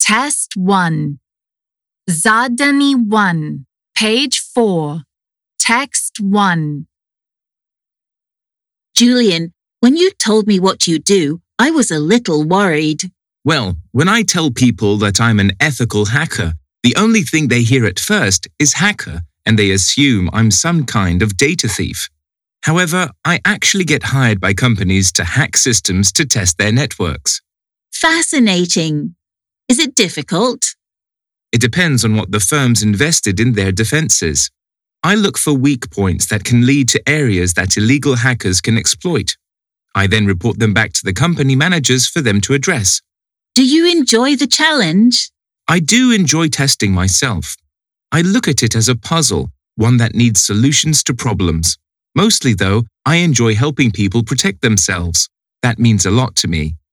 Test 1. Zadanie 1, page 4, text 1. Julian, when you told me what you do, I was a little worried. Well, when I tell people that I'm an ethical hacker, the only thing they hear at first is hacker, and they assume I'm some kind of data thief. However, I actually get hired by companies to hack systems to test their networks. Fascinating. Is it difficult? It depends on what the firm's invested in their defenses. I look for weak points that can lead to areas that illegal hackers can exploit. I then report them back to the company managers for them to address. Do you enjoy the challenge? I do enjoy testing myself. I look at it as a puzzle, one that needs solutions to problems. Mostly, though, I enjoy helping people protect themselves. That means a lot to me.